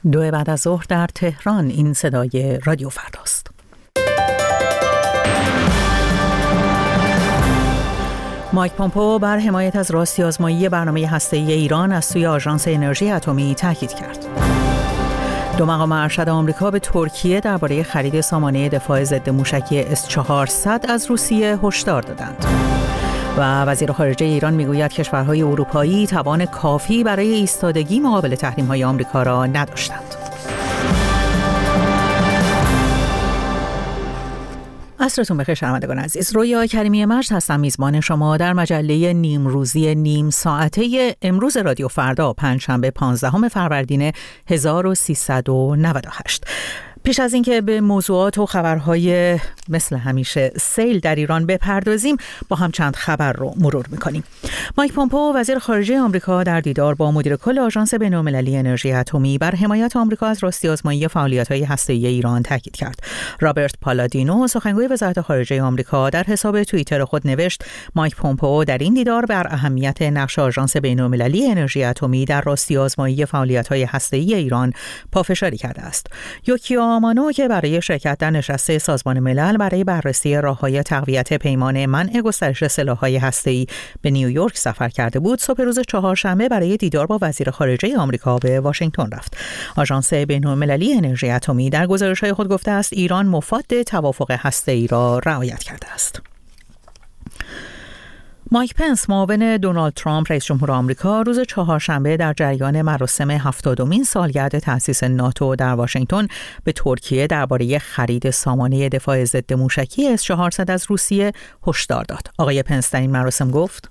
2 بعد از ظهر در تهران. این صدای رادیو فرداست. مایک پومپئو بر حمایت از راستی آزمایی برنامه هسته‌ای ایران از سوی آژانس انرژی اتمی تاکید کرد. 2 مقام ارشد آمریکا به ترکیه درباره خرید سامانه دفاع ضد موشکی S-400 از روسیه هشدار دادند. و وزیر خارجه ایران میگوید کشورهای اروپایی توان کافی برای ایستادگی مقابل تحریم‌های آمریکا را نداشتند. عصرتون بخیر شنوندگان عزیز. رویا کریمی مجد هستم، میزبان شما در مجله نیمروزی نیم ساعته امروز رادیو فردا، پنجشنبه 15 فروردین 1398. پیش از اینکه به موضوعات و خبرهای مثل همیشه سیل در ایران بپردازیم، با هم چند خبر رو مرور میکنیم. مایک پومپئو وزیر خارجه آمریکا در دیدار با مدیر کل آژانس بین‌المللی انرژی اتمی بر حمایت آمریکا از راستی آزمایی فعالیت‌های هسته‌ای ایران تاکید کرد. رابرت پالادینو سخنگوی وزارت خارجه آمریکا در حساب توییتر خود نوشت مایک پومپئو در این دیدار بر اهمیت نقش آژانس بین‌المللی انرژی اتمی در راستی آزمایی فعالیت‌های هسته‌ای ایران پافشاری کرده است. یوکیو آمانو که برای شرکت در نشست سازمان ملل برای بررسی راه‌های تقویت پیمان منع گسترش سلاح‌های هسته‌ای به نیویورک سفر کرده بود، صبح روز چهارشنبه برای دیدار با وزیر خارجه آمریکا به واشنگتن رفت. آژانس بین‌المللی انرژی اتمی در گزارش‌های خود گفته است ایران مفاد توافق هسته‌ای را رعایت کرده است. مایک پنس معاون دونالد ترامپ رئیس جمهور آمریکا روز چهارشنبه در جریان مراسم 70مین سالگرد تأسیس ناتو در واشنگتن به ترکیه درباره خرید سامانه دفاع ضد موشکی S-400 از روسیه هشدار داد. آقای پنس در این مراسم گفت: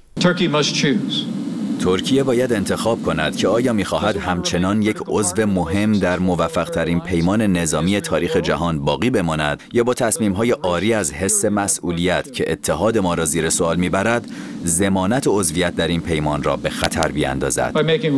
ترکیه باید انتخاب کند که آیا می‌خواهد همچنان یک عضو مهم در موفق‌ترین پیمان نظامی تاریخ جهان باقی بماند یا با تصمیم‌های عاری از حس مسئولیت که اتحاد ما را زیر سوال می‌برد ضمانت عضویت در این پیمان را به خطر بیاندازد.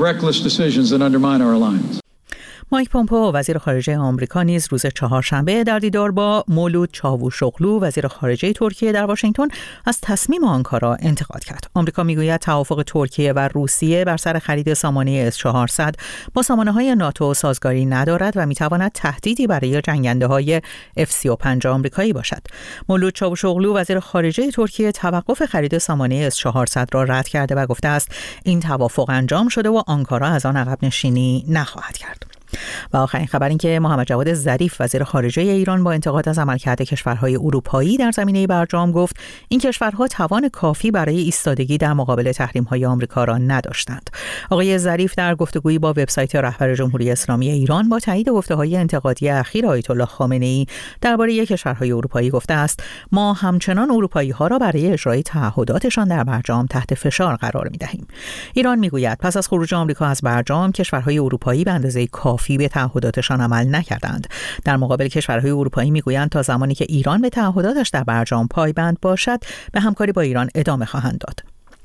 مایک پومپئو وزیر خارجه آمریکا نیز روز چهارشنبه در دیدار با مولود چاوشوغلو وزیر خارجه ترکیه در واشنگتن از تصمیم آنکارا انتقاد کرد. آمریکا میگوید توافق ترکیه و روسیه بر سر خرید سامانه S-400 با سامانه‌های ناتو سازگاری ندارد و میتواند تهدیدی برای جنگنده‌های F-35 آمریکایی باشد. مولود چاوشوغلو وزیر خارجه ترکیه توقف خرید سامانه S-400 را رد کرده و گفته است این توافق انجام شده و آنکارا از آن عقب نشینی نخواهد کرد. و آخرین خبر این که محمد جواد ظریف وزیر خارجه ایران با انتقاد از عملکرد کشورهای اروپایی در زمینه برجام گفت این کشورها توان کافی برای ایستادگی در مقابل تحریم‌های آمریکا را نداشتند. آقای ظریف در گفتگویی با وبسایت رهبر جمهوری اسلامی ایران با تایید گفته‌های انتقادی اخیر آیت الله خامنه‌ای درباره کشورهای اروپایی گفته است ما همچنان اروپایی‌ها را برای اجرای تعهداتشان در برجام تحت فشار قرار می‌دهیم. ایران می‌گوید پس از خروج آمریکا از برجام کشورهای اروپایی به اندازه کافی به تعهداتشان عمل نکردند. در مقابل کشورهای اروپایی میگویند تا زمانی که ایران به تعهداتش در برجام پایبند باشد به همکاری با ایران ادامه خواهند داد.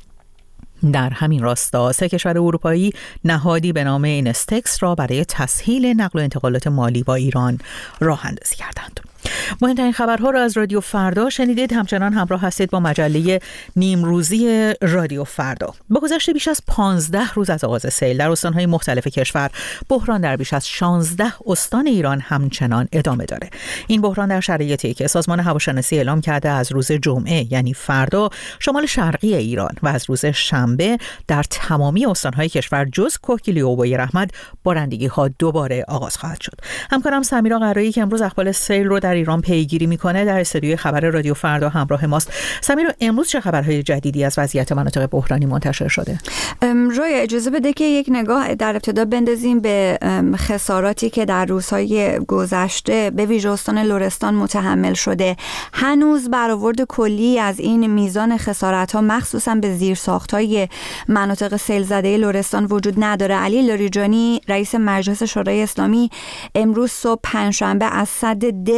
در همین راستا 3 کشور اروپایی نهادی به نام اینستکس را برای تسهیل نقل و انتقالات مالی با ایران راه اندازی کردند. مهمترین خبرها را از رادیو فردا شنیدید. همچنان همراه هستید با مجله نیمروزی رادیو فردا. با گذشت بیش از 15 روز از آغاز سیل در استان‌های مختلف کشور، بحران در بیش از 16 استان ایران همچنان ادامه داره. این بحران در شرایطی که سازمان هواشناسی اعلام کرده از روز جمعه یعنی فردا شمال شرقی ایران و از روز شنبه در تمامی استان‌های کشور جز کوهگیلی و بویراحمد بارندگی‌ها دوباره آغاز خواهد شد. همکارم سمیرا قرایی که امروز اخبار سیل رو در ایران پیگیری میکنه در استودیوی خبر رادیو فردا همراه ماست. سمیرا، امروز چه خبرهای جدیدی از وضعیت مناطق بحرانی منتشر شده؟ رویا اجازه بده که یک نگاه در ابتدا بندازیم به خساراتی که در روزهای گذشته به ویژه استان لرستان متحمل شده. هنوز برآورد کلی از این میزان خسارت‌ها مخصوصا به زیرساخت‌های مناطق سیل زده لرستان وجود نداره. علی لاریجانی رئیس مجلس شورای اسلامی امروز صبح پنجشنبه از سد دز و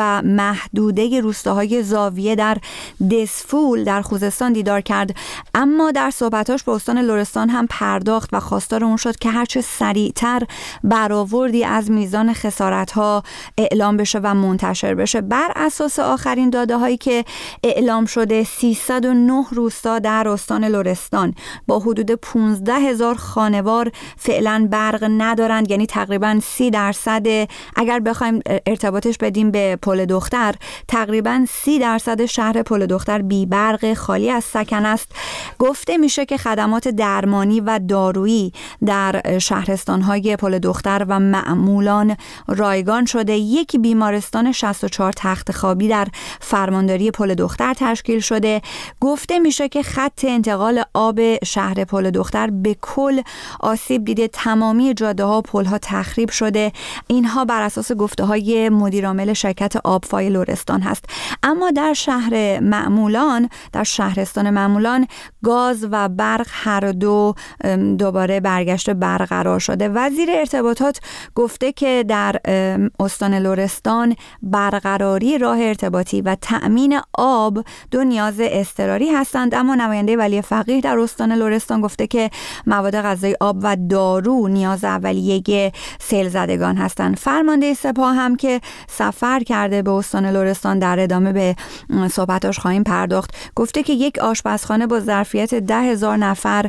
و محدوده روستاهای زاویه در دسفول در خوزستان دیدار کرد، اما در صحبتاش به استان لرستان هم پرداخت و خواستار اون شد که هرچه سریعتر برآوردی از میزان خسارت‌ها اعلام بشه و منتشر بشه. بر اساس آخرین داده‌هایی که اعلام شده 309 روستا در استان لرستان با حدود 15,000 خانوار فعلا برق ندارند، یعنی تقریباً 30%، اگر بخوایم ارتباطش بدیم به پل دختر، تقریباً 30% شهر پل دختر بی برق خالی از سکن است. گفته میشه که خدمات درمانی و دارویی در شهرستان‌های پل دختر و معمولان رایگان شده. یک بیمارستان 64 تخت خوابی در فرمانداری پل دختر تشکیل شده. گفته میشه که خط انتقال آب شهر پل دختر به کل آسیب دیده، تمامی جاده‌ها و پل‌ها تخریب شده. اینها بر اساس گفته‌های مدیرعامل شرکت آبفای لرستان هست. اما در شهر معمولان، در شهرستان معمولان، گاز و برق هر دو دوباره برگشت برقرار شده. وزیر ارتباطات گفته که در استان لرستان برقراری راه ارتباطی و تأمین آب دو نیاز اضطراری هستند، اما نماینده ولی فقیه در استان لرستان گفته که مواد غذایی، آب و دارو نیاز اولیه سیل زدگان هستند. فرمانده سپاه هم که سفر کرده به استان لرستان، در ادامه به صحبتاش خواهیم پرداخت، گفته که یک آشپزخانه با ظرفیت 10,000 نفر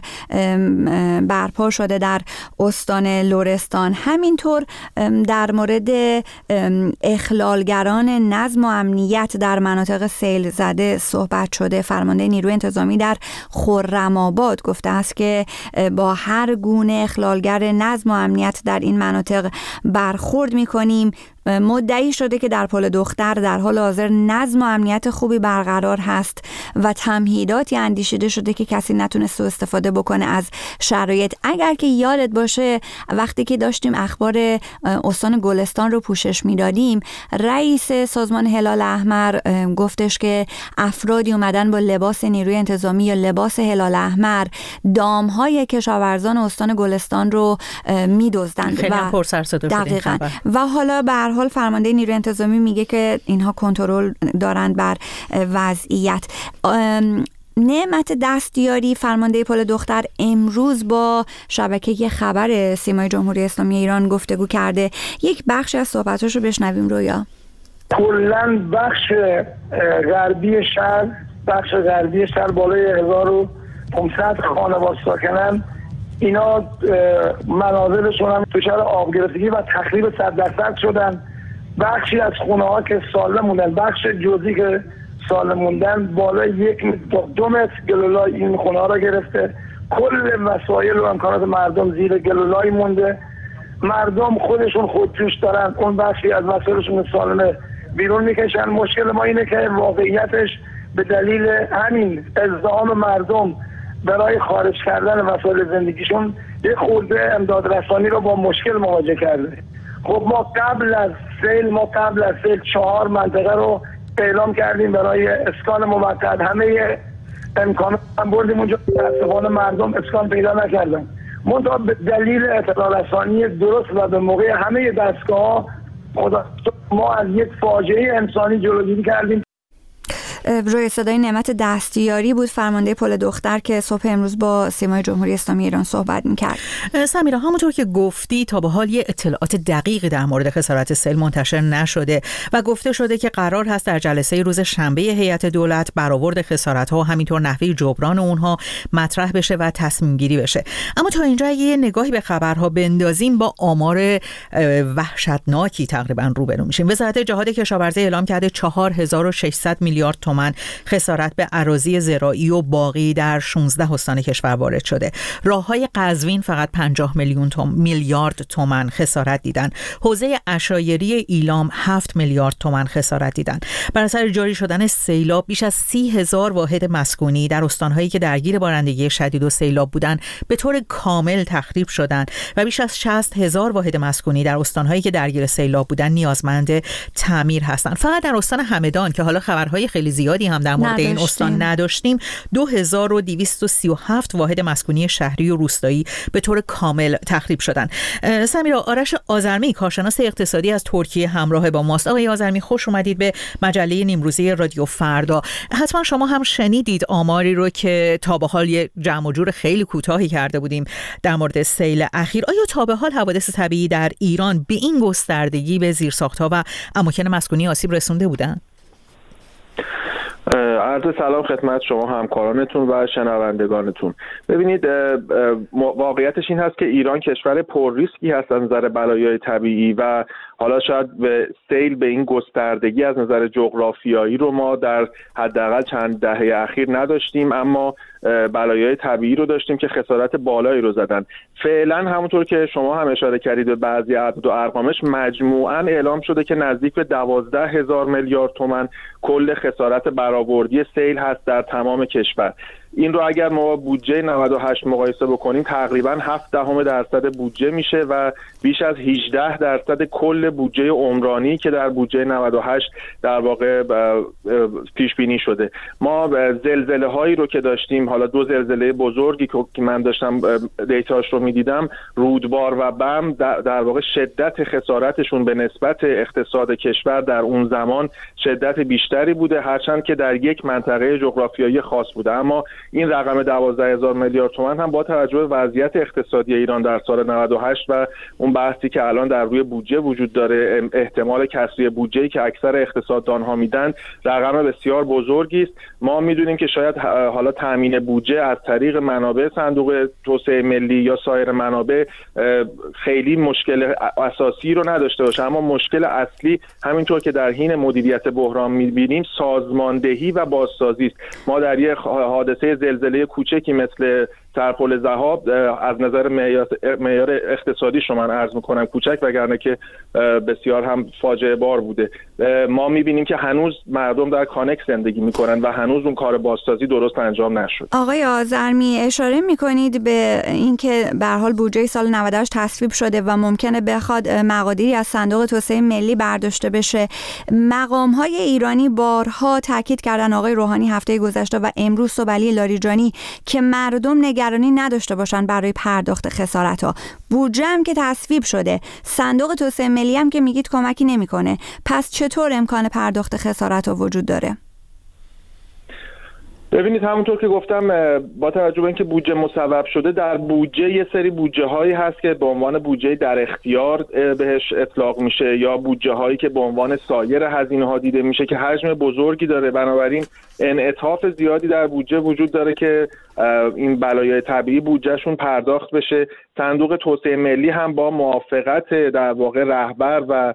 برپا شده در استان لرستان. همینطور در مورد اخلالگران نظم و امنیت در مناطق سیل زده صحبت شده. فرمانده نیروی انتظامی در خرم‌آباد گفته است که با هر گونه اخلالگر نظم و امنیت در این مناطق برخورد می‌کنیم. مدعی شده که در پل دختر در حال حاضر نظم و امنیت خوبی برقرار هست و تمهیداتی اندیشیده شده که کسی نتونه سوء استفاده بکنه از شرایط. اگر که یادت باشه وقتی که داشتیم اخبار استان گلستان رو پوشش میدادیم، رئیس سازمان هلال احمر گفتش که افرادی اومدن با لباس نیروی انتظامی یا لباس هلال احمر دامهای کشاورزان استان گلستان رو میدزدند. خیلی پرسر صدا شد. دقیقاً. و حالا به هر حال فرمانده نیروی انتظامی میگه که اینها کنترل دارند بر وضعیت. نعمت دستیاری فرمانده پل دختر امروز با شبکه خبر سیمای جمهوری اسلامی ایران گفتگو کرده. یک بخشی از صحبتاش رو بشنویم. رویا کلاً بخش غربی شهر بالای 1500 خانواده ساکنن. اینا منازلشون هم دچار آب گرفتگی و تخریب 100% شدن. بخشی از خونه ها که سالم موندن، بخش جزئی که سالم موندن، بالای 1-2 متر گلولای این خونه ها را گرفته. کل وسایل و امکانات مردم زیر گلولای مونده. مردم خودشون خودجوش دارن، اون بخشی از وسایلشون سالمه بیرون میکشن. مشکل ما اینه که واقعیتش به دلیل همین ازدحام مردم برای خارج کردن وسایل زندگیشون یک خورده امداد رسانی رو با مشکل مواجه کرده. خب ما قبل از سیل 4 منطقه رو اعلام کردیم برای اسکان موقت. همه امکانات هم بردیم اونجا، متاسفانه مردم اسکان پیدا نکردن. منتها به دلیل اطلاع رسانی درست و به موقع همه دستگاه ما از یک فاجعه انسانی جلوگیری کردیم. روی صدای نعمت دستیاری بود، فرمانده پل دختر، که صبح امروز با سیمای جمهوری اسلامی ایران صحبت می‌کرد. سمیرا، همونطور که گفتی تا به حال یه اطلاعات دقیقی در مورد خسارت سیل منتشر نشده و گفته شده که قرار هست در جلسه روز شنبه هیئت دولت برآورد خسارت‌ها و همینطور نحوه جبران اونها مطرح بشه و تصمیم گیری بشه. اما تا اینجا یه نگاهی به خبرها بندازیم با آمار وحشتناکی تقریبا روبرو میشیم. وزارت جهاد کشاورزی اعلام کرده 4600 میلیارد تومان خسارت به اراضی زراعی و باغی در 16 استان کشور وارد شده. راههای قزوین فقط 50 میلیارد تومان خسارت دیدن. حوزه عشایری ایلام 7 میلیارد تومان خسارت دیدن. بر اثر جاری شدن سیلاب بیش از 30,000 واحد مسکونی در استانهایی که درگیر بارندگی شدید و سیلاب بودن به طور کامل تخریب شدند و بیش از 60,000 واحد مسکونی در استانهایی که درگیر سیلاب بودن نیازمند تعمیر هستند. فقط در استان همدان که حالا خبرهای خیلی زیاد زیادی هم در مورد این استان نداشتیم. 2237 واحد مسکونی شهری و روستایی به طور کامل تخریب شدن. سمیرا، آرش آذرمی کارشناس اقتصادی از ترکیه همراه با ماست. آقای آذرمی، خوش اومدید به مجله نیمروزی رادیو فردا. حتما شما هم شنیدید آماری رو که تا به حال یه جمع و جور خیلی کوتاهی کرده بودیم در مورد سیل اخیر. آیا تا به حال حوادث طبیعی در ایران به این گستردگی به زیرساخت‌ها و اماکن مسکونی آسیب رسونده بودن؟ عرض سلام خدمت شما همکارانتون و شنوندگانتون. ببینید، واقعیتش این هست که ایران کشور پر ریسکی هست از نظر بلایای طبیعی و حالا شاید به سیل به این گستردگی از نظر جغرافیایی رو ما در حداقل چند دهه اخیر نداشتیم، اما بلایای طبیعی رو داشتیم که خسارت بالایی رو زدن. فعلا همونطور که شما هم اشاره کردید به بعضی اعداد و ارقامش، مجموعاً اعلام شده که نزدیک به 12,000 میلیارد تومان کل خسارت برآوردی سیل هست در تمام کشور. این رو اگر ما بودجه 98 مقایسه بکنیم تقریباً 0.7% بودجه میشه و بیش از 18% کل بودجه عمرانی که در بودجه 98 در واقع پیش بینی شده. ما زلزله هایی رو که داشتیم، حالا 2 زلزله بزرگی که من داشتم دیتاش رو میدیدم، رودبار و بم، در واقع شدت خسارتشون به نسبت اقتصاد کشور در اون زمان شدت بیشتری بوده، هرچند که در یک منطقه جغرافیایی خاص بوده. اما این رقم 12,000 میلیارد تومان هم با توجه به وضعیت اقتصادی ایران در سال 98 و اون بحثی که الان در روی بودجه وجود داره، احتمال کسری بودجه‌ای که اکثر اقتصاددان‌ها میدن، رقم بسیار بزرگی است. ما میدونیم که شاید حالا تامین بودجه از طریق منابع صندوق توسعه ملی یا سایر منابع خیلی مشکل اساسی رو نداشته باشه، اما مشکل اصلی همینطور که در حین مدیریت بحران می‌بینیم سازماندهی و بازسازی است. ما در یک حادثه زلزله کوچکی مثل سرپل ذهاب از نظر معیار اقتصادی شما عرض میکنم کوچک، وگرنه که بسیار هم فاجعه بار بوده. ما میبینیم که هنوز مردم در کانک زندگی میکنن و هنوز اون کار بازسازی درست انجام نشد. آقای آذرمی، اشاره میکنید به اینکه به هر حال بودجه سال 98 تصویب شده و ممکنه بخواد مقادیری از صندوق توسعه ملی برداشته بشه. مقام‌های ایرانی بارها تاکید کردن، آقای روحانی هفته گذشته و امروز صبح علی لاریجانی، که مردم نگرانی نداشته باشن برای پرداخت خسارت‌ها. بودجه هم که تصویب شده، صندوق توسعه ملی هم که میگید کمکی نمیکنه، پس چطور امکان پرداخت خسارت‌ها وجود داره؟ ببینید، همونطور که گفتم، با توجه به اینکه بودجه مصوب شده، در بودجه یه سری بودجه هایی هست که به عنوان بودجه در اختیار بهش اطلاق میشه یا بودجه هایی که به عنوان سایر هزینه ها دیده میشه که حجم بزرگی داره، بنابراین انعطاف زیادی در بودجه وجود داره که این بلایای طبیعی بودجهشون پرداخت بشه. صندوق توسعه ملی هم با موافقت در واقع رهبر و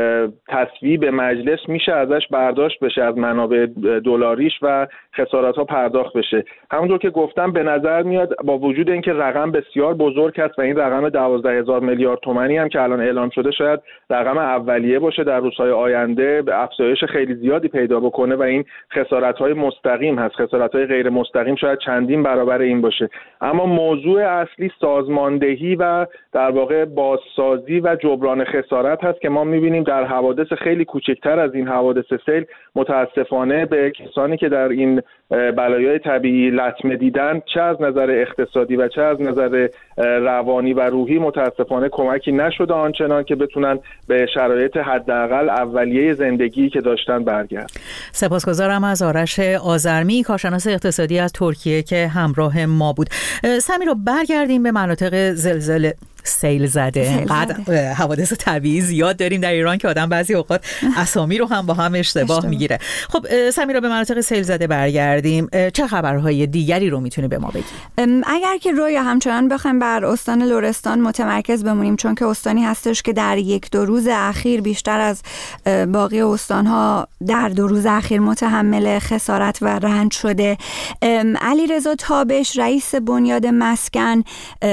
تصویب مجلس میشه ازش برداشت بشه از منابع دلاریش و خسارت ها پرداخت بشه. همونطور که گفتم به نظر میاد با وجود اینکه رقم بسیار بزرگ است و این رقم 12,000 میلیارد تومانی هم که الان اعلام شده شاید رقم اولیه باشه، در روزهای آینده به افزایش خیلی زیادی پیدا بکنه و این خسارت های مستقیم هست. خسارت های غیر مستقیم شاید چندین برابر این باشه، اما موضوع اصلی سازماندهی و در واقع بازسازی و جبران خسارت هست که ما میبینیم در حوادث خیلی کوچکتر از این حوادث سیل متاسفانه به کسانی که در این بلایای طبیعی لطمه دیدن، چه از نظر اقتصادی و چه از نظر روانی و روحی، متاسفانه کمکی نشده آنچنان که بتونن به شرایط حداقل اولیه زندگی که داشتن برگردن. سپاسگزارم از آرش آذرمی، کارشناس اقتصادی از ترکیه که همراه ما بود. سمیرا، برگردیم به مناطق زلزله سیل زده. انقدر حوادث طبیعی زیاد داریم در ایران که آدم بعضی اوقات اسامی رو هم با هم اشتباه میگیره. خب سمیرا، به مناطق سیل زده برگردیم. چه خبرهای دیگری رو میتونی به ما بگی؟ اگر که روی همچنان بخوایم بر استان لرستان متمرکز بمونیم، چون که استانی هستش که در 1-2 روز اخیر بیشتر از باقی استانها در 2 روز اخیر متحمل خسارت و رنج شده. علیرضا تابش، رئیس بنیاد مسکن،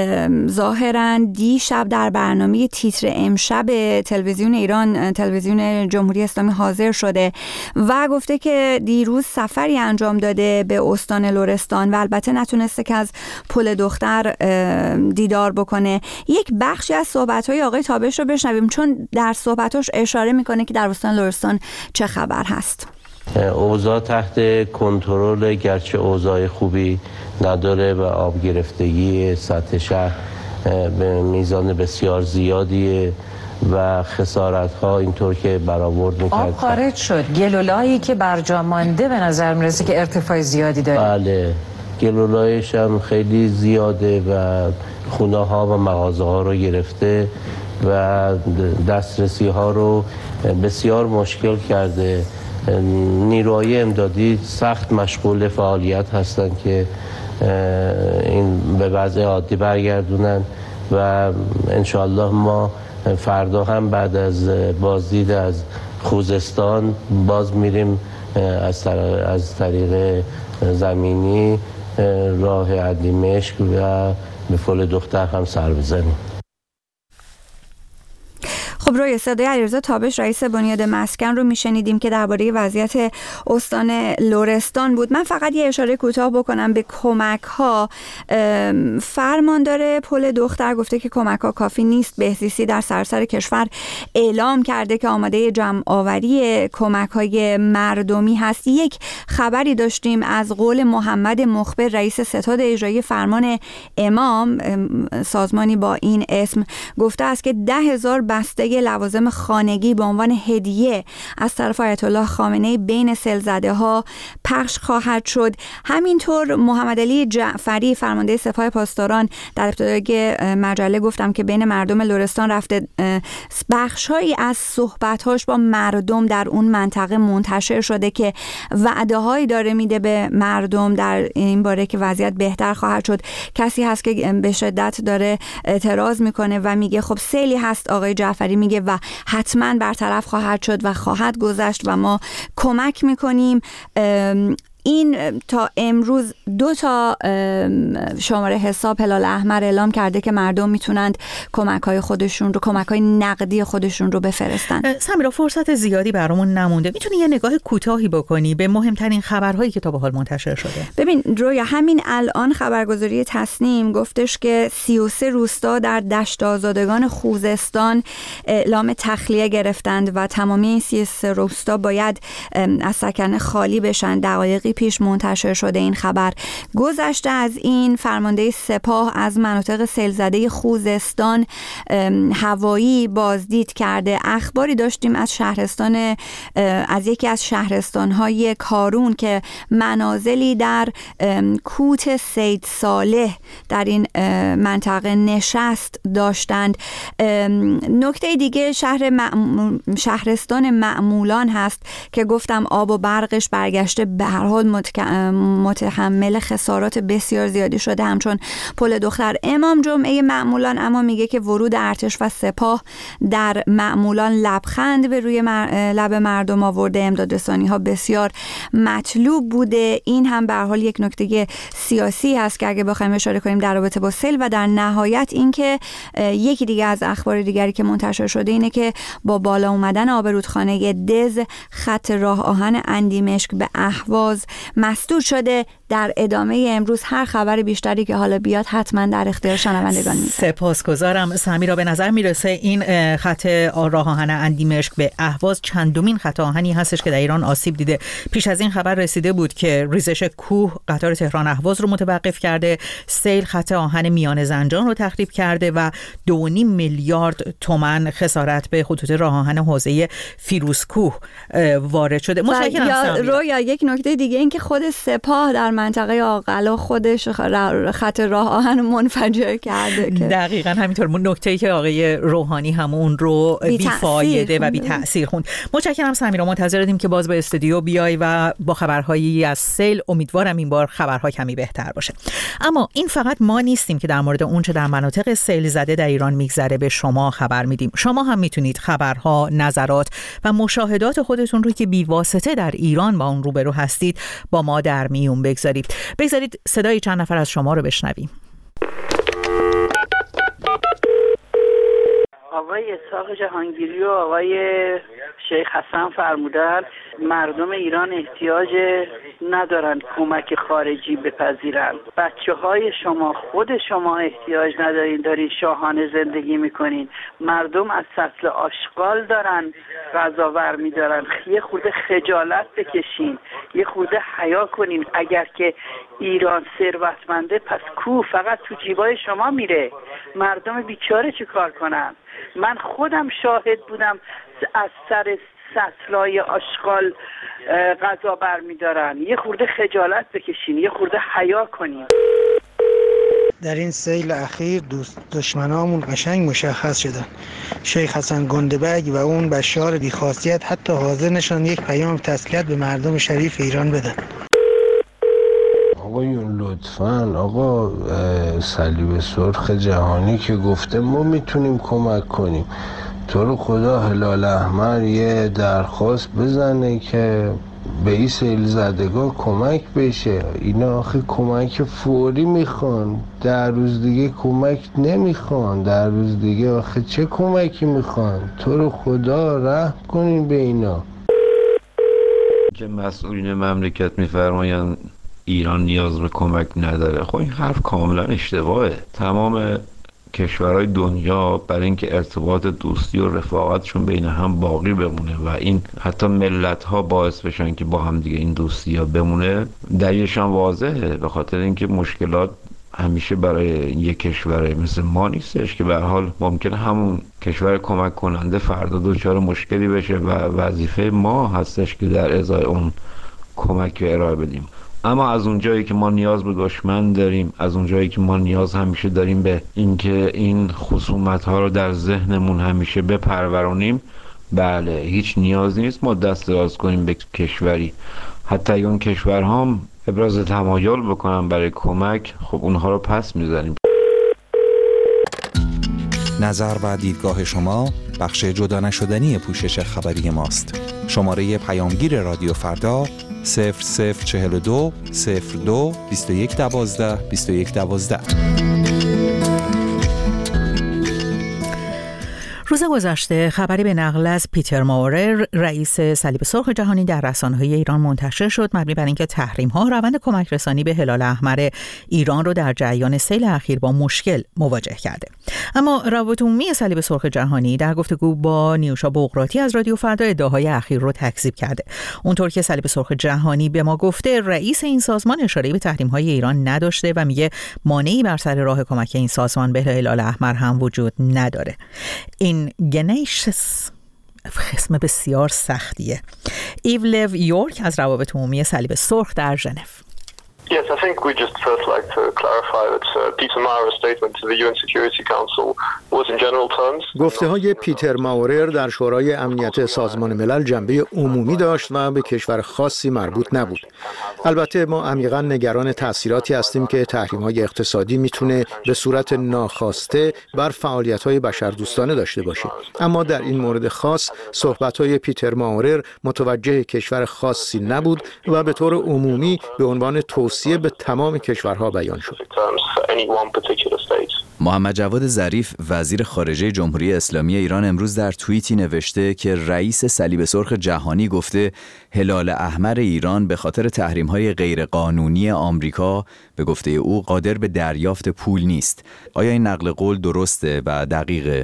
ظاهراً دیشب در برنامه تیتر امشب تلویزیون ایران، تلویزیون جمهوری اسلامی، حاضر شده و گفته که دیروز سفری انجام داده به استان لرستان و البته نتونسته که از پل دختر دیدار بکنه. یک بخشی از صحبت‌های آقای تابش رو بشنویم، چون در صحبتاش اشاره میکنه که در استان لرستان چه خبر هست. اوضاع تحت کنترل، گرچه اوضاع خوبی نداره و آب گرفتگی سطح شهر به میزان بسیار زیادیه و خسارت‌ها اینطور که برآورد می‌کرد. آب خارج شد. گلولایی که برجا مانده به نظر میرسه که ارتفاع زیادی داره. بله، گلولایش هم خیلی زیاده و خونه‌ها و مغازه‌ها رو گرفته و دسترسی‌ها رو بسیار مشکل کرده. نیروهای امدادی سخت مشغول فعالیت هستند که این به وضع عادی برگردونن و انشاءالله ما فردا هم بعد از بازدید از خوزستان باز میریم از طریق زمینی راه اندیمشک و به فل دختر هم سر بزنیم. خب روی صدای علیرضا تابش رئیس بنیاد مسکن رو میشنیدیم که درباره وضعیت استان لرستان بود. من فقط یه اشاره کوتاه بکنم به کمک ها. فرماندار پل دختر گفته که کمک ها کافی نیست. بهزیستی در سراسر کشور اعلام کرده که آماده جمع آوری کمک های مردمی هست. یک خبری داشتیم از قول محمد مخبر رئیس ستاد اجرایی فرمان امام، سازمانی با این اسم، گفته است که 10,000 بسته لوازم خانگی به عنوان هدیه از طرف آیت الله خامنه‌ای بین سیل‌زده ها پخش خواهد شد. همینطور محمد علی جعفری فرمانده سپاه پاسداران در ابتدای مجله گفتم که بین مردم لرستان رفته بخش‌هایی از صحبت‌هاش با مردم در اون منطقه منتشر شده که وعده‌هایی داره میده به مردم در این باره که وضعیت بهتر خواهد شد. کسی هست که به شدت داره اعتراض میکنه و میگه خب سیلی هست، آقای جعفری میگه و حتما برطرف خواهد شد و خواهد گذشت و ما کمک میکنیم. این تا امروز 2 شماره حساب هلال احمر اعلام کرده که مردم میتونند کمک‌های خودشون رو، کمک‌های نقدی خودشون رو بفرستن. سمیرا فرصت زیادی برامون نمونده، میتونی یه نگاه کوتاهی بکنی به مهمترین خبرهایی که تا به حال منتشر شده؟ ببین رویا، همین الان خبرگزاری تصنیم گفتش که 33 روستا در دشت آزادگان خوزستان اعلام تخلیه گرفتند و تمامی این 33 روستا باید از سکنه خالی بشن. دقایقی پیش منتشر شده این خبر. گذشته از این فرمانده سپاه از مناطق سیل‌زده خوزستان هوایی بازدید کرده. اخباری داشتیم از شهرستان، از یکی از شهرستان‌های کارون که منازلی در کوت سید صالح در این منطقه نشست داشتند. نکته دیگه شهرستان معمولان هست که گفتم آب و برقش برگشته، به هر حال متحمل خسارات بسیار زیادی شده، همچون پل دختر. امام جمعه معمولان اما میگه که ورود ارتش و سپاه در معمولان لبخند به روی لب مردم آورده. امدادرسانی ها بسیار مطلوب بوده. این هم به هر حال یک نکته سیاسی هست که اگه بخوایم اشاره کنیم در رابطه با سیل. و در نهایت اینکه یکی دیگه از اخبار دیگری که منتشر شده اینه که با بالا اومدن آب رودخانه دز خط راه آهن اندیمشک به اهواز مسدود شده. در ادامه امروز هر خبر بیشتری که حالا بیاد حتما در اختیار شنوندگان میذارم. سپاسگزارم سمیرا. به نظر میرسه این خط راه آهن اندیمشک به اهواز چندمین خط آهنی هستش که در ایران آسیب دیده. پیش از این خبر رسیده بود که ریزش کوه قطار تهران اهواز رو متوقف کرده، سیل خط آهن میان زنجان رو تخریب کرده و 2.5 میلیارد تومان خسارت به خطوط راه آهن حوزه فیروزکوه وارد شده. متشکرم. رویا یک نکته دیگه این که خود سپاه در منطقه آقلا خودش خط راه آهن منفجر کرده. دقیقاً همینطور. نکته‌ای که آقای روحانی همون رو بی‌فایده و بی‌تأثیر خوند. متشکرم سمیرا. منتظریم که باز به استودیو بیای و با خبرهایی از سیل. امیدوارم این بار خبرها کمی بهتر باشه. اما این فقط ما نیستیم که در مورد اون چه در مناطق سیل زده در ایران میگذره به شما خبر میدیم. شما هم میتونید خبرها، نظرات و مشاهدات خودتون رو که بی‌واسطه در ایران با اون روبرو هستید با ما در میون بگذارید صدای چند نفر از شما رو بشنویم. آقای اسحاق جهانگیری و آقای شیخ حسن فرمودن مردم ایران احتیاج ندارن کمک خارجی بپذیرن. بچه‌های شما، خود شما احتیاج ندارین، دارین شاهانه زندگی میکنین. مردم از سطل آشغال دارن غذا برمیدارن. یه خورده خجالت بکشین، یه خورده حیا کنین. اگر که ایران ثروتمنده پس کو فقط تو جیبای شما میره. مردم بیچاره چه کار کنن؟ من خودم شاهد بودم از سر سطلای آشغال غذا برمیدارن. یه خورده خجالت بکشین، یه خورده حیا کنین. در این سیل اخیر دشمنامون قشنگ مشخص شدن. شیخ حسن گندبگ و اون بشار بی‌خاصیت حتی حاضر نشدن یک پیام تسلیت به مردم شریف ایران بدن. آقایون لطفاً آقا صلیب سرخ جهانی که گفته ما میتونیم کمک کنیم، تو رو خدا هلال احمر یه درخواست بزنه که به این سیل زدگان کمک بشه. اینا آخه کمک فوری میخوان، 10 روز دیگه کمک نمیخوان. 10 روز دیگه آخه چه کمکی میخوان؟ تو رو خدا رحم کنین به اینا. که مسئولین مملکت میفرمایند ایران نیاز به کمک نداره. خب این حرف کاملا اشتباهه. تمام کشورهای دنیا برای اینکه ارتباط دوستی و رفاقتشون بین هم باقی بمونه و این حتی ملت‌ها باعث بشن که با هم دیگه این دوستی ها بمونه، دلیلشان واضحه. به خاطر اینکه مشکلات همیشه برای یک کشور مثل ما نیستش که به هر حال ممکنه همون کشور کمک کننده فردا دچار مشکلی بشه و وظیفه ما هستش که در ازای اون کمک ارائه بدیم. اما از اونجایی که ما نیاز به دشمن داریم، از اونجایی که ما نیاز همیشه داریم به اینکه این خصومت ها رو در ذهنمون همیشه بپرورونیم، بله هیچ نیاز نیست ما دست دراز کنیم به کشوری. حتی اون کشورها هم ابراز تمایل بکنن برای کمک، خب اونها رو پس میزنیم. نظر و دیدگاه شما بخش جدا نشدنی پوشش خبری ماست. شماره پیامگیر رادیو فردا 0042 02 21 12 21 12. روز گذشته خبری به نقل از پیتر ماورر رئیس صلیب سرخ جهانی در رسانه‌های ایران منتشر شد مبنی بر اینکه تحریم‌ها روند کمک رسانی به هلال احمر ایران رو در جریان سیل اخیر با مشکل مواجه کرده. اما روابط عمومی صلیب سرخ جهانی در گفتگو با نیوشا بقراتی از رادیو فردا ادعاهای اخیر رو تکذیب کرده. اونطور که صلیب سرخ جهانی به ما گفته، رئیس این سازمان اشاره‌ای به تحریم‌های ایران نداشته و میگه مانعی بر سر راه کمک این سازمان به هلال احمر هم وجود نداره. این گنیشس اسم بسیار سختیه. ایولو یورک از روابط عمومی صلیب سرخ در ژنو. Yes, I think we just first like to clarify that Peter Maurer statement to the UN Security Council was in general terms. گفته‌های پیتر ماورر در شورای امنیت سازمان ملل جنبه عمومی داشت و به کشور خاصی مربوط نبود. البته ما عمیقاً نگران تأثیراتی هستیم که تحریم‌های اقتصادی میتونه به صورت ناخواسته بر فعالیت‌های بشردوستانه داشته باشه. اما در این مورد خاص صحبت‌های پیتر ماورر متوجه کشور خاصی نبود و به طور عمومی به عنوان توصیه به تمام کشورها بیان شد. محمد جواد ظریف وزیر خارجه جمهوری اسلامی ایران امروز در توییتی نوشته که رئیس صلیب سرخ جهانی گفته هلال احمر ایران به خاطر تحریم‌های غیرقانونی آمریکا به گفته او قادر به دریافت پول نیست. آیا این نقل قول درسته و دقیقه؟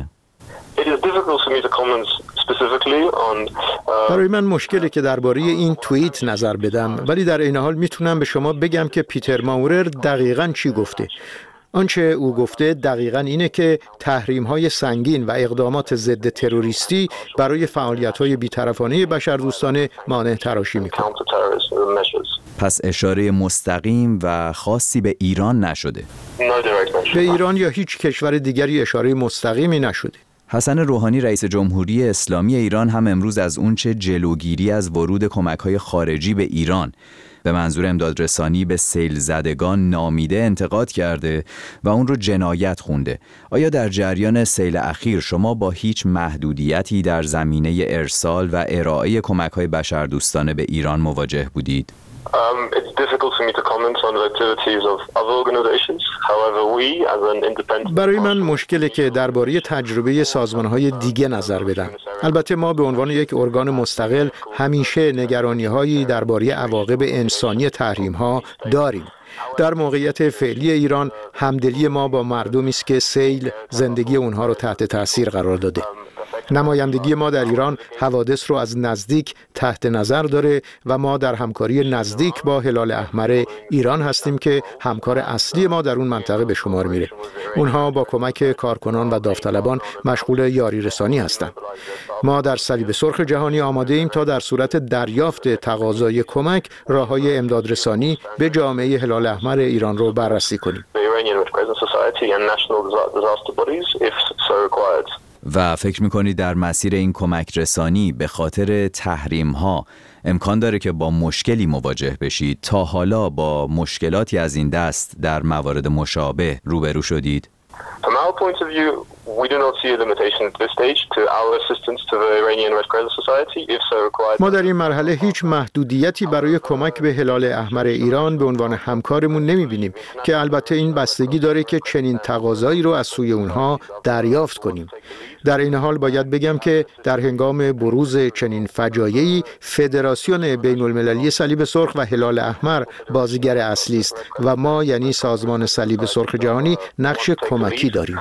برای من مشکلی که درباره این توییت نظر بدم، ولی در این حال میتونم به شما بگم که پیتر ماورر دقیقاً چی گفته. آنچه او گفته دقیقاً اینه که تحریم‌های سنگین و اقدامات ضد تروریستی برای فعالیت‌های بی‌طرفانه بشردوستانه مانع تراشی می‌کنه. پس اشاره مستقیم و خاصی به ایران نشده. به ایران یا هیچ کشور دیگری اشاره مستقیمی نشده. حسن روحانی رئیس جمهوری اسلامی ایران هم امروز از اونچه جلوگیری از ورود کمک‌های خارجی به ایران به منظور امدادرسانی به سیل زدگان نامیده انتقاد کرده و اون رو جنایت خونده. آیا در جریان سیل اخیر شما با هیچ محدودیتی در زمینه ارسال و ارائه کمک‌های بشردوستانه به ایران مواجه بودید؟ It's difficult for me to comment on the activities of other organizations. However, we as an independent برای من مشکله که درباره تجربه سازمان‌های دیگه نظر بدم. البته ما به عنوان یک ارگان مستقل همیشه نگرانی‌هایی درباره عواقب انسانی تحریم‌ها داریم. در موقعیت فعلی ایران همدلی ما با مردمی است که سیل زندگی اونها رو تحت تاثیر قرار داده. نمایندگی ما در ایران حوادث رو از نزدیک تحت نظر داره و ما در همکاری نزدیک با هلال احمر ایران هستیم که همکار اصلی ما در اون منطقه به شمار میره. اونها با کمک کارکنان و داوطلبان مشغول یاری رسانی هستند. ما در صلیب سرخ جهانی آماده ایم تا در صورت دریافت تقاضای کمک راههای امداد رسانی به جامعه هلال احمر ایران رو بررسی کنیم. و فکر می‌کنید در مسیر این کمک رسانی به خاطر تحریم ها امکان داره که با مشکلی مواجه بشید؟ تا حالا با مشکلاتی از این دست در موارد مشابه روبرو شدید؟ From our point of view, we do not see a limitation at this stage to our assistance to the Iranian Red Crescent Society, if so required. ما در این مرحله هیچ محدودیتی برای کمک به هلال احمر ایران به عنوان همکارمون نمی‌بینیم که البته این بستگی داره که چنین تقاضایی رو از سوی اونها دریافت کنیم. در این حال باید بگم که در هنگام بروز چنین فجایعی فدراسیون بین‌المللی صلیب سرخ و هلال احمر بازیگر اصلی است و ما یعنی سازمان صلیب سرخ جهانی نقش کمکی داریم.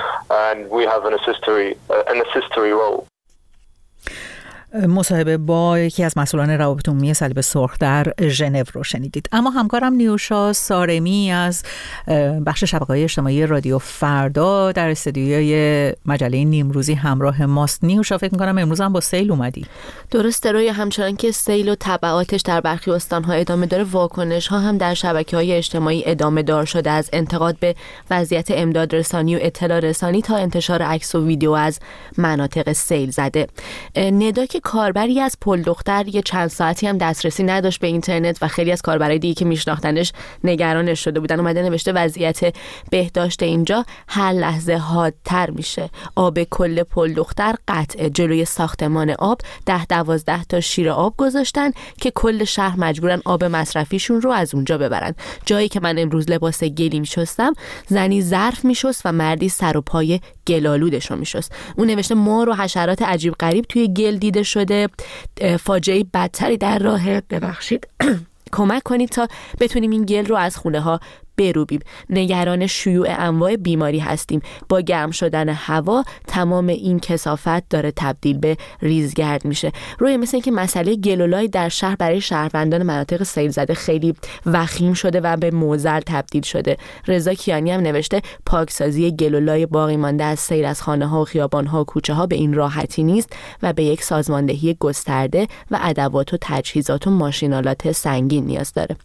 مصاحبه با یکی از مسئولان روابط عمومی صلیب سرخ در ژنو رو شنیدید. اما همکارم نیوشا سارمی از بخش شبکه‌های اجتماعی رادیو فردا در استودیوی مجله نیمروزی همراه ماست. نیوشا، فکر می‌کنم امروز هم با سیل اومدی. درسته روی، همچنان که سیل و تبعاتش در برخی استان‌ها ادامه داره، واکنش‌ها هم در شبکه‌های اجتماعی ادامه دار شده، از انتقاد به وضعیت امداد رسانی و اطلاع رسانی تا انتشار عکس و ویدیو از مناطق سیل زده. ندا که کاربری از پل دختر یه چند ساعتی هم دسترسی نداشت به اینترنت و خیلی از کاربرای دیگه که میشناختنش نگرانش شده بودن، اومده نوشته وضعیت بهداشت اینجا هر لحظه حادتر میشه. آب کل پل دختر قطعه. جلوی ساختمان آب 10-12 تا شیر آب گذاشتن که کل شهر مجبورن آب مصرفیشون رو از اونجا ببرن. جایی که من امروز لباس گلی میشستم، زنی ظرف میشست و مردی سر و پای گلالودش رو میشست. اون نوشته مار و حشرات عجیب غریب توی گل دیده شده، فاجعه بدتری در راهه، ببخشید کمک کنید تا بتونیم این گل رو از خونه ها بروبیم. نگران شیوع انواع بیماری هستیم. با گرم شدن هوا تمام این کثافت داره تبدیل به ریزگرد میشه. روی مثل اینکه مسئله گلولای در شهر برای شهروندان مناطق سیل زده خیلی وخیم شده و به معضل تبدیل شده. رضا کیانی هم نوشته پاکسازی گلولای باقی مانده از سیل از خانه ها و خیابان ها و کوچه ها به این راحتی نیست و به یک سازماندهی گسترده و ادوات و تجهیزات و ماشینالات سنگین نیاز داره.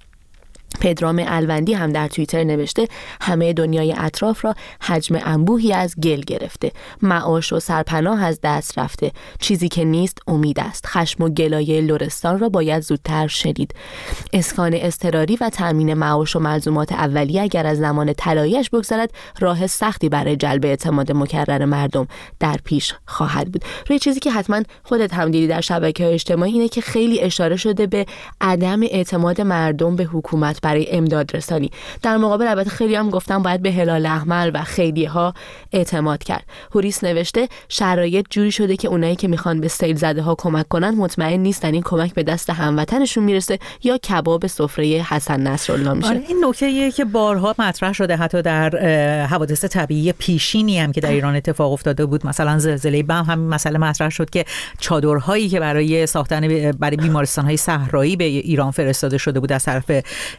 پدرام الوندی هم در توییتر نوشته همه دنیای اطراف را حجم انبوهی از گل گرفته، معاش و سرپناه از دست رفته، چیزی که نیست امید است. خشم و گلایه لرستان را باید زودتر شنید. اسکان اضطراری و تامین معاش و ملزومات اولیه اگر از زمان طلایی‌اش بگذرد راه سختی برای جلب اعتماد مکرر مردم در پیش خواهد بود. روی چیزی که حتما خودت هم دیدی در شبکه‌های اجتماعی اینه که خیلی اشاره شده به عدم اعتماد مردم به حکومت برای امداد رسانی. در مقابل البته خیلی هم گفتن باید به هلال احمر و خیریه‌ها اعتماد کرد. هوریس نوشته شرایط جوری شده که اونایی که میخوان به سیل زده ها کمک کنن مطمئن نیستن این کمک به دست هموطنشون میرسه یا کباب سفره حسن نصرالله میشه. این نکته‌ایه که بارها مطرح شده، حتی در حوادث طبیعی پیشینی هم که در ایران اتفاق افتاده بود، مثلا زلزله بم، همین مسئله مطرح شد که چادرهایی که برای ساختن برای بیمارستان‌های صحرایی به ایران فرستاده شده بود از طرف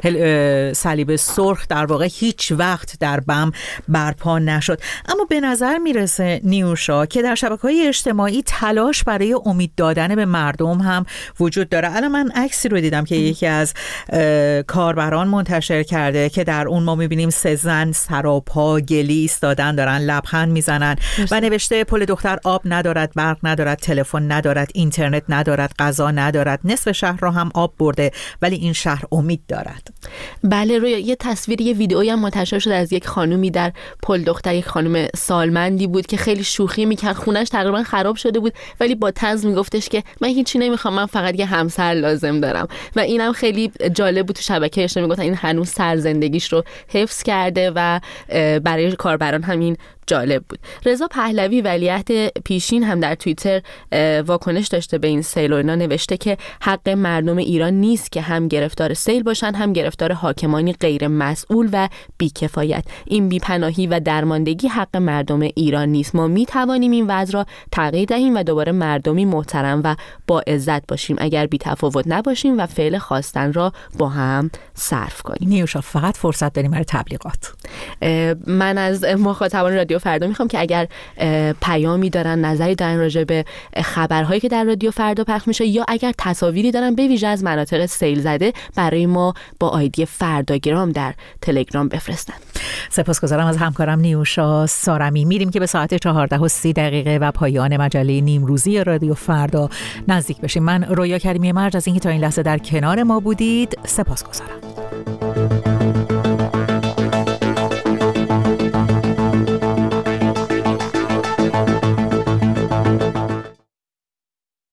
صلیب سرخ در واقع هیچ وقت در بم برپا نشد. اما به نظر میرسه نیوشا که در شبکه‌های اجتماعی تلاش برای امید دادن به مردم هم وجود داره. الان من عکسی رو دیدم که یکی از کاربران منتشر کرده که در اون ما میبینیم 3 زن سراپا گلی ایستادن، دارن لبخند میزنن و نوشته پل دختر آب ندارد، برق ندارد، تلفن ندارد، اینترنت ندارد، غذا ندارد، نصف شهر را هم آب برده ولی این شهر امید دارد. بله رویا، یه تصویر یه ویدئویی هم منتشر شد از یک خانومی در پل دختر، یک خانم سالمندی بود که خیلی شوخی میکرد، خونش تقریبا خراب شده بود ولی با طنز میگفتش که من هیچی نمیخوام، من فقط یه همسر لازم دارم و اینم خیلی جالب بود. تو شبکه اجتماعی میگفتن این هنوز سر زندگیش رو حفظ کرده و برای کاربران همین جالب بود. رضا پهلوی ولیعهد پیشین هم در توییتر واکنش داشته به این سیل و اینا، نوشته که حق مردم ایران نیست که هم گرفتار سیل باشن هم گرفتار حاکمانی غیر مسئول و بیکفایت. این بیپناهی و درماندگی حق مردم ایران نیست. ما می توانیم این وضع را تغییر دهیم و دوباره مردمی محترم و با عزت باشیم اگر بی تفاوت نباشیم و فعل خواستن را با هم صرف کنیم. نیوشا فقط فرصت داریم برای تبلیغات. من از مخاطبان رادیو فردا میخوام که اگر پیامی دارن، نظری دارن راجع به خبرهایی که در رادیو فردا پخش میشه یا اگر تصاویری دارن به ویژه از مناطق سیل زده برای ما با آیدی فرداگرام در تلگرام بفرستن. سپاسگزارم از همکارم نیوشا سارمی. میریم که به ساعت 14:30 و پایان مجله نیمروزی رادیو فردا نزدیک بشیم. من رویا کریمی مرج از اینکه تا این لحظه در کنار ما بودید سپاسگزارم.